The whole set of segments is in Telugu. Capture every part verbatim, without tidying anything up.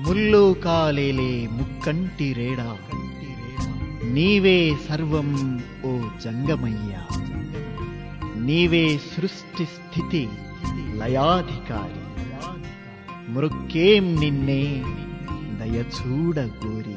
ముల్లోకాలేలే ముక్కంటి రేడా నీవే సర్వం ఓ జంగమయ్యా. నీవే సృష్టి స్థితి లయాధికారి. మృక్కేం నిన్నే దయచూడగోరి.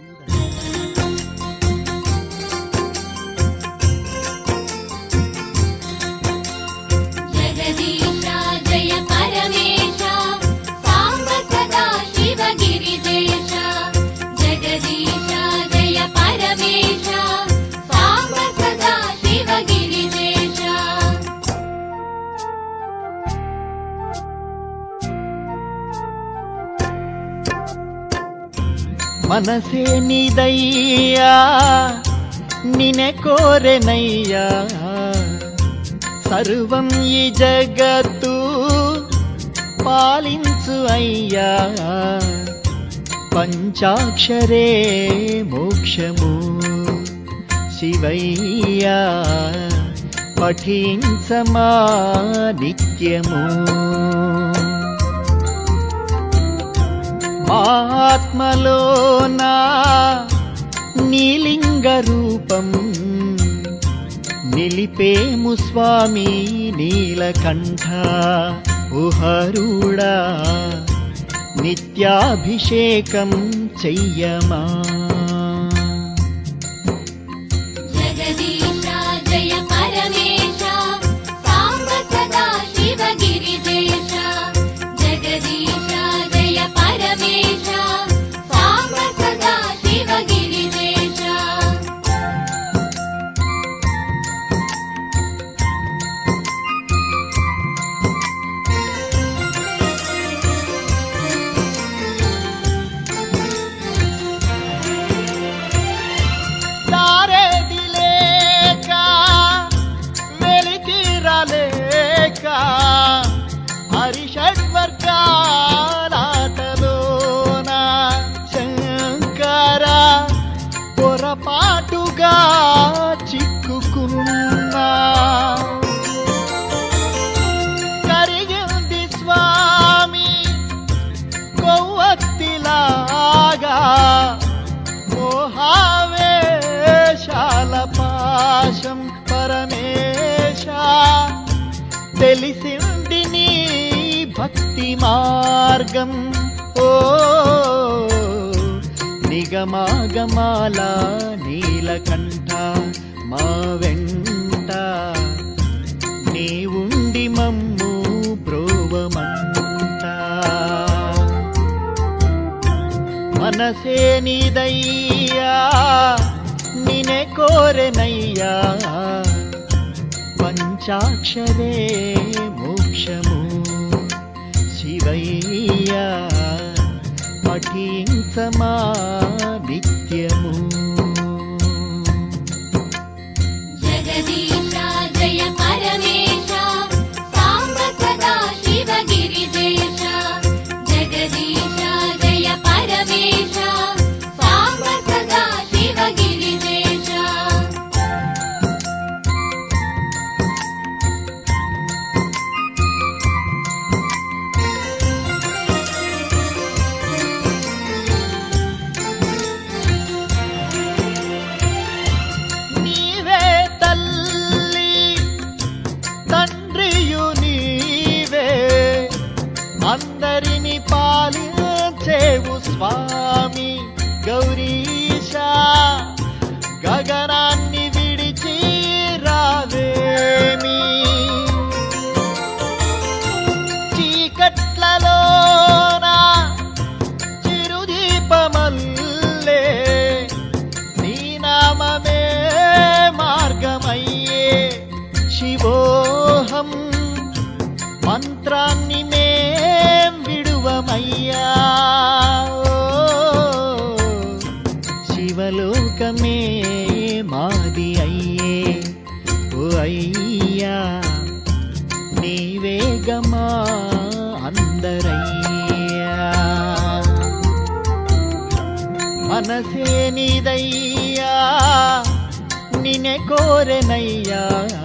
మనసే నీదయ్యా నినే కోరెనయ్యా. సర్వం ఈ జగత్తు పాలించు అయ్యా. పంచాక్షరే మోక్షము శివయ్యా. పఠించమా నిత్యము. ఆత్మలోనా నీలింగ రూపం నిలిపేము స్వామి నీలకంఠ. ఉహరుడా నిత్యాభిషేకం చెయ్యమా. హరిషడ్వర్గాలాటలోన శంకర పొరపాటుగా చిక్కుకున్నా. కరిగింది స్వామి కొవ్వొత్తిలాగా. మోహావేశాల పాశం పరమేశ. తెలిసింది నీ భక్తి మార్గం. ఓ నిగమాగమాల నీలకంఠ మా వెంట. నీవుండి మమ్ము బ్రోవమంట. మనసే నీదయ్యా నినే కోరెనయ్యా. పంచాక్షరే మోక్షము శివయ్యా. పఠించమా నిత్యము. జగదీశ జయ పరమేశ సాంబ సదా శివ గిరిజేశ. జగదీశ జయ పరమేశ సాంబ సదా శివ గిరిజేశ. అందరిని పాలించేవు స్వామి గౌరీశ. గగనాన్ని విడిచి రావేమి. చీకట్లలోన చిరుదీపమల్లే నీ నామమే మార్గమయ్యే. శివోహం మంత్రాన్ని మేం విడువమయ్యా. శివలోకమే మాది అయ్యే. ఓ అయ్యా నీవేగమా అందరయ్యా. మనసే నీదయ్యా నినే కోరెనయ్యా.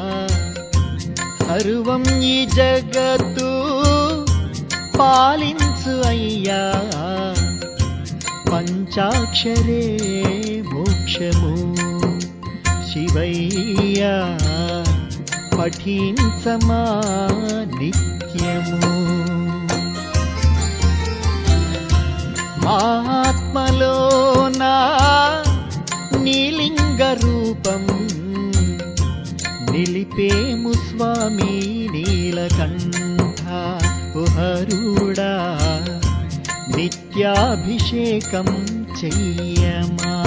సర్వం ఈ జగత్తు పాలించు అయ్యా. పంచాక్షరే మోక్షము శివయ్య పఠించమా నిత్యము ఆత్మలోనా నీలింగ రూపం నిలిపేము స్వామి నీలకంఠ హరుడా నిత్యాభిషేకం చెయ్యమా